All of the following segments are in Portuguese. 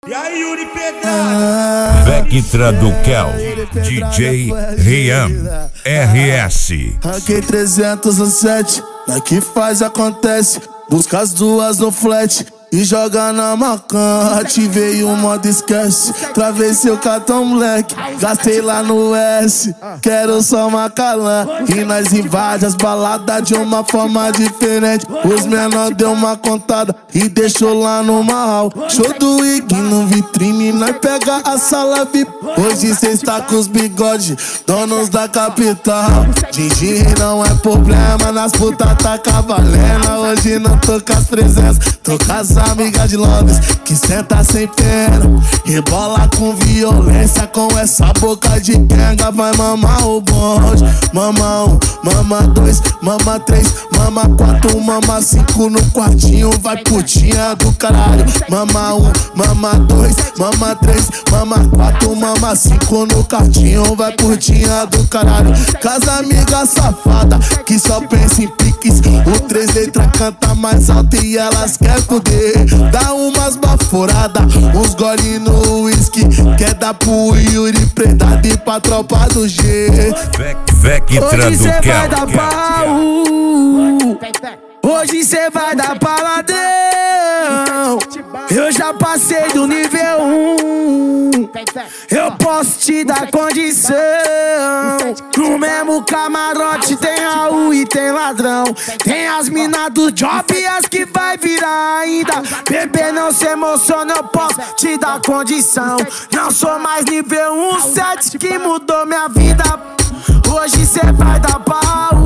E aí, Yuri Pedrada? Vectra do Kel, DJ Rian, RS. Ranquei 307, daqui faz acontece. Busca as duas no flat e joga na macan. Ativei o modo esquece, travei seu cartão moleque. Gastei lá no S, quero só Macalã. E nós invade as baladas de uma forma diferente. Os menor deu uma contada e deixou lá no marral. Show do Ig no vitrine, nós pega a sala VIP. Hoje cê está com os bigodes, donos da capital. Gigi não é problema, nas putas tá cavalena. Hoje não tô com as presenças, tô com as amigas de Londres que senta sem pena, rebola com violência, com essa boca de quenga. Vai mamar o bonde, mama 1, mama 2, mama 3, mama 4, mama 5 no quartinho. Vai putinha do caralho, mama 1, mama 2, mama 3, mama 4, mama 5 no quartinho. Vai putinha do caralho, casa amiga safada que só pensa em piques. O 3 letras canta mais alto e elas querem poder. Dá umas baforadas, uns gole no whisky. Quer dar pro Yuri Pedrada e pra tropa do G. Vectra hoje do cê Kel. vai dar pau, hoje cê vai dar paladão. Eu já passei do nível 1, eu posso te dar condição. No mesmo camarote tem Raul e tem ladrão. Tem as minas do job e as que vai virar ainda. Bebê, não se emociona, eu posso te dar condição. Não sou mais nível 17 que mudou minha vida. Hoje cê vai dar pau,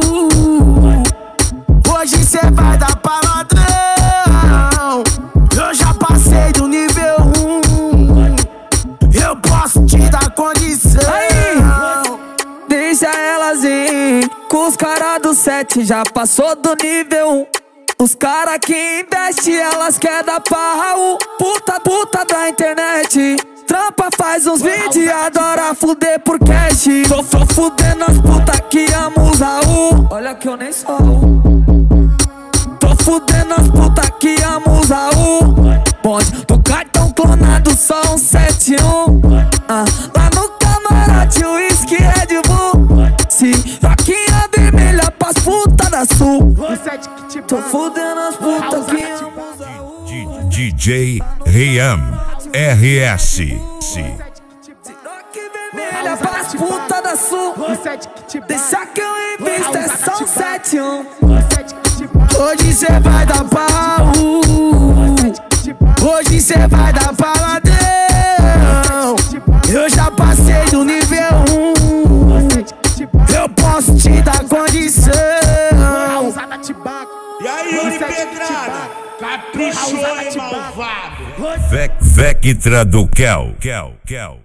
hoje cê vai dar paladrão. Eu já passei do nível 1, eu posso te dar condição. Deixa elas ir, com os caras do 7 já passou do nível 1. Os caras que investem, elas quer dar pra Raul. Puta da internet, trampa faz uns vídeos, adora fuder por cash. Tô fudendo as putas que amam os Raul. Olha que eu nem sou Raul. Tô fudendo as putas que amam os Raul. Bonde do cartão clonado, só um 71. Lá no camarote, o whisky Red Bull. Se roquinha vermelha pras putas da sul. Tô fudendo as putas que amam os Raul. DJ Rian, RS. Vermelha pras putas da sul. Deixa que eu invisto, é só um 71. Hoje cê vai dar pau, hoje cê vai dar paladão. Eu já passei do nível 1, eu posso te dar condição. E aí, Yuri Pedrada? Caprichou, hein, malvado? Vectra do Kel.